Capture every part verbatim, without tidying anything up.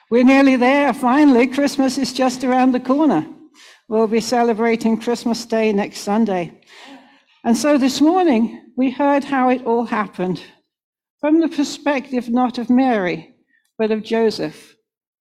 We're nearly there, finally. Christmas is just around the corner. We'll be celebrating Christmas Day next Sunday. And so this morning, we heard how it all happened, from the perspective not of Mary, but of Joseph.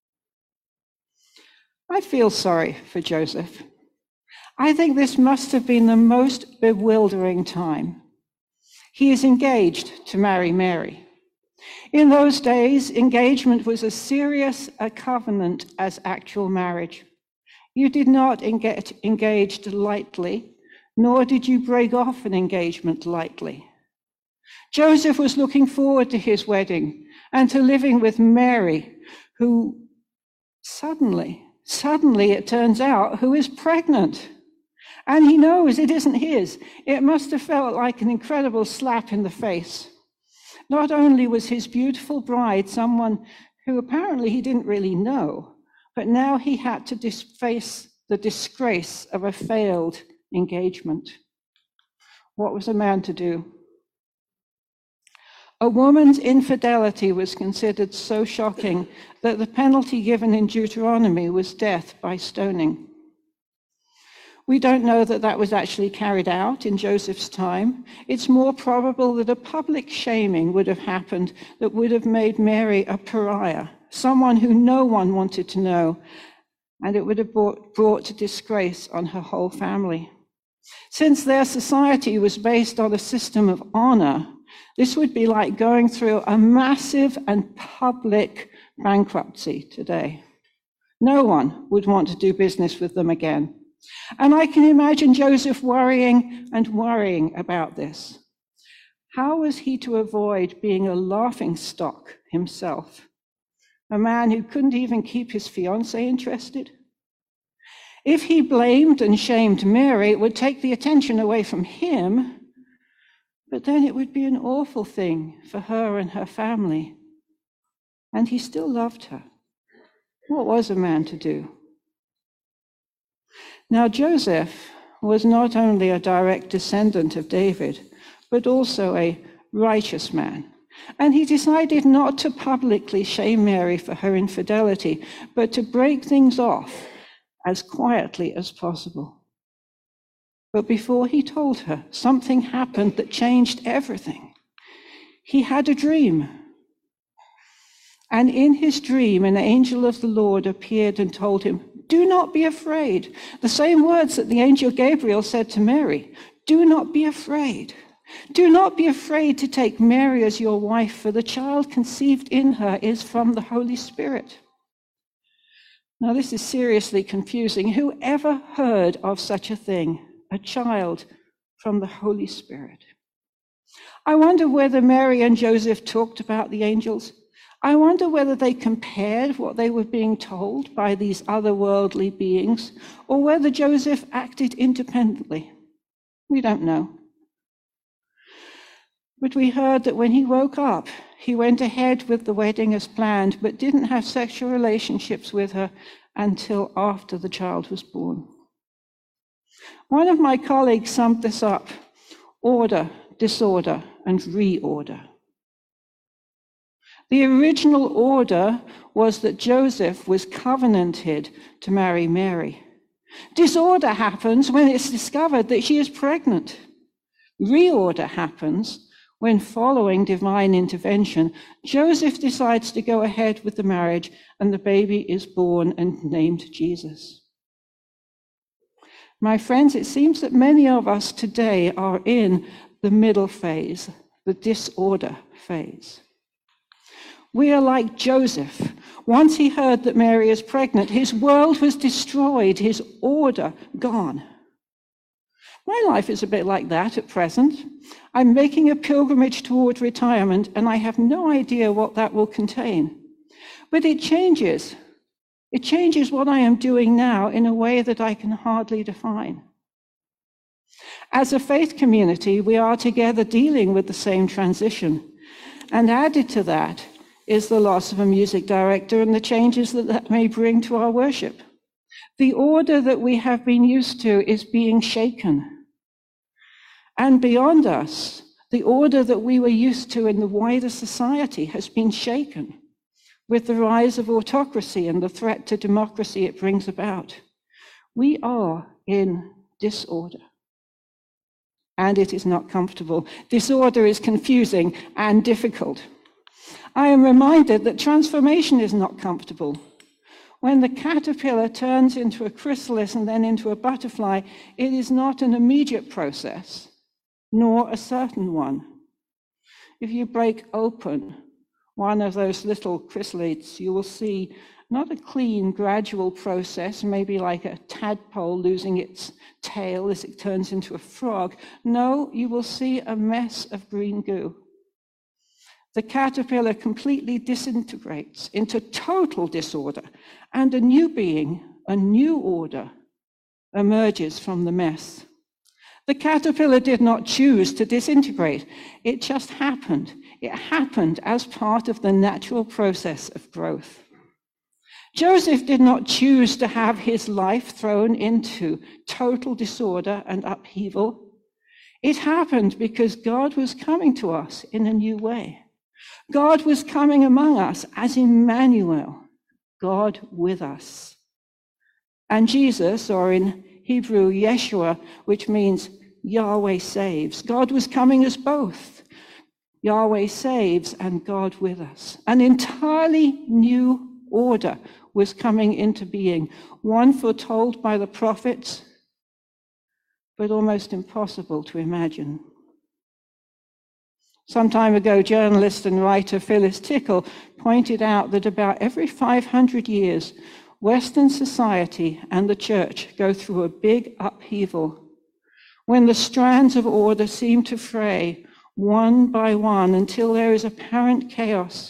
I feel sorry for Joseph. I think this must have been the most bewildering time. He is engaged to marry Mary. In those days, engagement was as serious a covenant as actual marriage. You did not get engaged lightly, nor did you break off an engagement lightly. Joseph was looking forward to his wedding and to living with Mary, who suddenly, suddenly it turns out, who is pregnant. And he knows it isn't his. It must have felt like an incredible slap in the face. Not only was his beautiful bride someone who apparently he didn't really know, but now he had to dis- face the disgrace of a failed engagement. What was a man to do? A woman's infidelity was considered so shocking that the penalty given in Deuteronomy was death by stoning. We don't know that that was actually carried out in Joseph's time. It's more probable that a public shaming would have happened that would have made Mary a pariah, someone who no one wanted to know, and it would have brought, brought disgrace on her whole family. Since their society was based on a system of honor, this would be like going through a massive and public bankruptcy today. No one would want to do business with them again. And I can imagine Joseph worrying and worrying about this. How was he to avoid being a laughingstock himself? A man who couldn't even keep his fiancée interested? If he blamed and shamed Mary, it would take the attention away from him, but then it would be an awful thing for her and her family. And he still loved her. What was a man to do? Now, Joseph was not only a direct descendant of David, but also a righteous man. And he decided not to publicly shame Mary for her infidelity, but to break things off as quietly as possible. But before he told her, something happened that changed everything. He had a dream. And in his dream, an angel of the Lord appeared and told him, "Do not be afraid." The same words that the angel Gabriel said to Mary. Do not be afraid. Do not be afraid to take Mary as your wife, for the child conceived in her is from the Holy Spirit. Now, this is seriously confusing. Who ever heard of such a thing? A child from the Holy Spirit. I wonder whether Mary and Joseph talked about the angels. I wonder whether they compared what they were being told by these otherworldly beings, or whether Joseph acted independently. We don't know. But we heard that when he woke up, he went ahead with the wedding as planned, but didn't have sexual relationships with her until after the child was born. One of my colleagues summed this up: order, disorder, and reorder. The original order was that Joseph was covenanted to marry Mary. Disorder happens when it's discovered that she is pregnant. Reorder happens when, following divine intervention, Joseph decides to go ahead with the marriage and the baby is born and named Jesus. My friends, it seems that many of us today are in the middle phase, the disorder phase. We are like Joseph. Once he heard that Mary is pregnant, his world was destroyed, his order gone. My life is a bit like that at present. I'm making a pilgrimage toward retirement, and I have no idea what that will contain. But it changes. It changes what I am doing now in a way that I can hardly define. As a faith community, we are together dealing with the same transition. And added to that is the loss of a music director and the changes that that may bring to our worship. The order that we have been used to is being shaken. And beyond us, the order that we were used to in the wider society has been shaken. with the rise of autocracy and the threat to democracy it brings about. We are in disorder, and it is not comfortable. Disorder is confusing and difficult. I am reminded that transformation is not comfortable. When the caterpillar turns into a chrysalis and then into a butterfly, it is not an immediate process, nor a certain one. If you break open one of those little chrysalids, you will see not a clean, gradual process, maybe like a tadpole losing its tail as it turns into a frog. No, you will see a mess of green goo. The caterpillar completely disintegrates into total disorder, and a new being, a new order, emerges from the mess. The caterpillar did not choose to disintegrate. It just happened. It happened as part of the natural process of growth. Joseph did not choose to have his life thrown into total disorder and upheaval. It happened because God was coming to us in a new way. God was coming among us as Emmanuel, God with us. And Jesus, or in Hebrew, Yeshua, which means Yahweh saves. God was coming as both. Yahweh saves and God with us. An entirely new order was coming into being, one foretold by the prophets, but almost impossible to imagine. Some time ago, journalist and writer Phyllis Tickle pointed out that about every five hundred years, Western society and the church go through a big upheaval, when the strands of order seem to fray one by one until there is apparent chaos.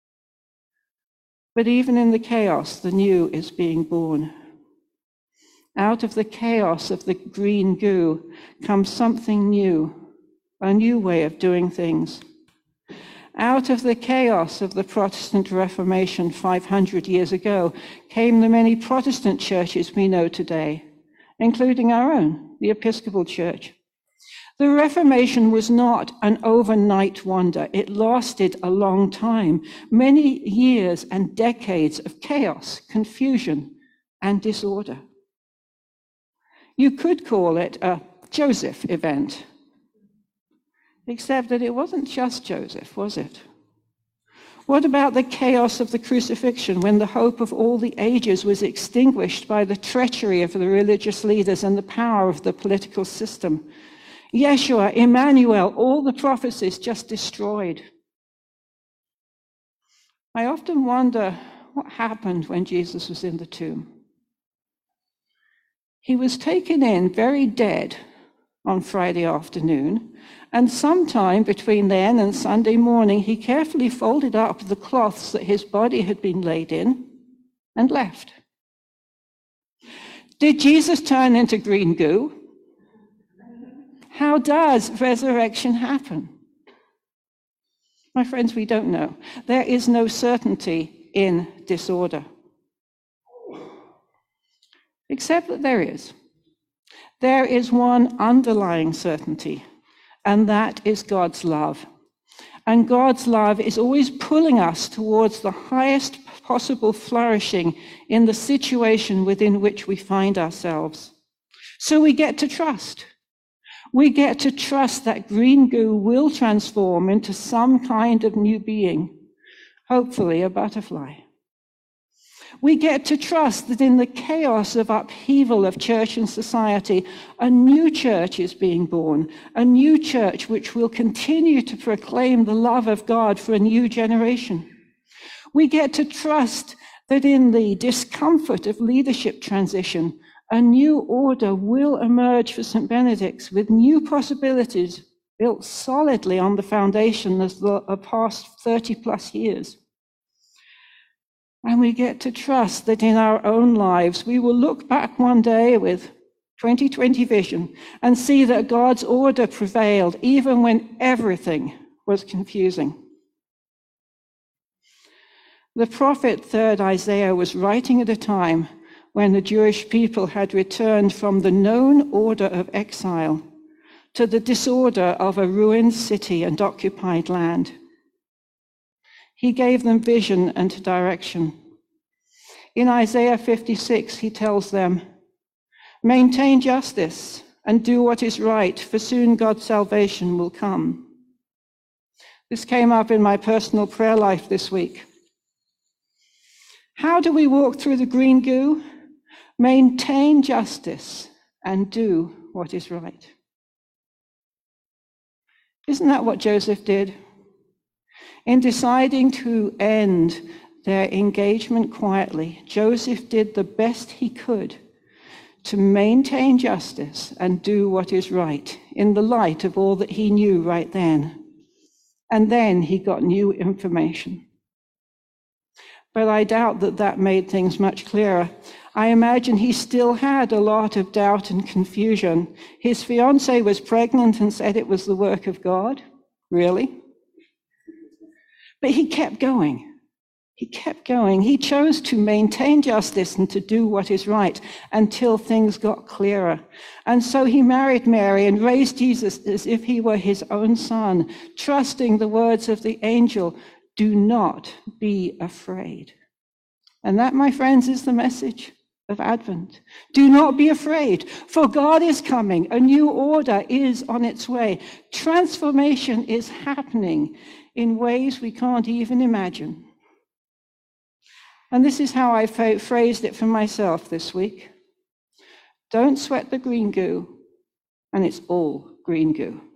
But even in the chaos, the new is being born. Out of the chaos of the green goo comes something new, a new way of doing things. Out of the chaos of the Protestant Reformation five hundred years ago came the many Protestant churches we know today, including our own, the Episcopal Church. The Reformation was not an overnight wonder. It lasted a long time, many years and decades of chaos, confusion, and disorder. You could call it a Joseph event, except that it wasn't just Joseph, was it? What about the chaos of the crucifixion, when the hope of all the ages was extinguished by the treachery of the religious leaders and the power of the political system? Yeshua, Emmanuel, all the prophecies just destroyed. I often wonder what happened when Jesus was in the tomb. He was taken in very dead on Friday afternoon, and sometime between then and Sunday morning, he carefully folded up the cloths that his body had been laid in and left. Did Jesus turn into green goo? How does resurrection happen? My friends, we don't know. There is no certainty in disorder. Except that there is. There is one underlying certainty, and that is God's love. And God's love is always pulling us towards the highest possible flourishing in the situation within which we find ourselves. So we get to trust. We get to trust that green goo will transform into some kind of new being, hopefully a butterfly. We get to trust that in the chaos of upheaval of church and society, a new church is being born, a new church which will continue to proclaim the love of God for a new generation. We get to trust that in the discomfort of leadership transition, a new order will emerge for Saint Benedict's with new possibilities built solidly on the foundation of the past thirty plus years. And we get to trust that in our own lives, we will look back one day with twenty twenty vision and see that God's order prevailed even when everything was confusing. The prophet third Isaiah was writing at a time when the Jewish people had returned from the known order of exile to the disorder of a ruined city and occupied land. He gave them vision and direction. In Isaiah fifty-six, he tells them, "Maintain justice and do what is right, for soon God's salvation will come." This came up in my personal prayer life this week. How do we walk through the green goo? Maintain justice and do what is right. Isn't that what Joseph did? In deciding to end their engagement quietly, Joseph did the best he could to maintain justice and do what is right in the light of all that he knew right then. And then he got new information. But I doubt that that made things much clearer. I imagine he still had a lot of doubt and confusion. His fiancée was pregnant and said it was the work of God. Really? But he kept going. He kept going. He chose to maintain justice and to do what is right until things got clearer. And so he married Mary and raised Jesus as if he were his own son, trusting the words of the angel, "Do not be afraid." And that, my friends, is the message of Advent. Do not be afraid, for God is coming. A new order is on its way. Transformation is happening in ways we can't even imagine. And this is how I phrased it for myself this week. Don't sweat the green goo, and it's all green goo.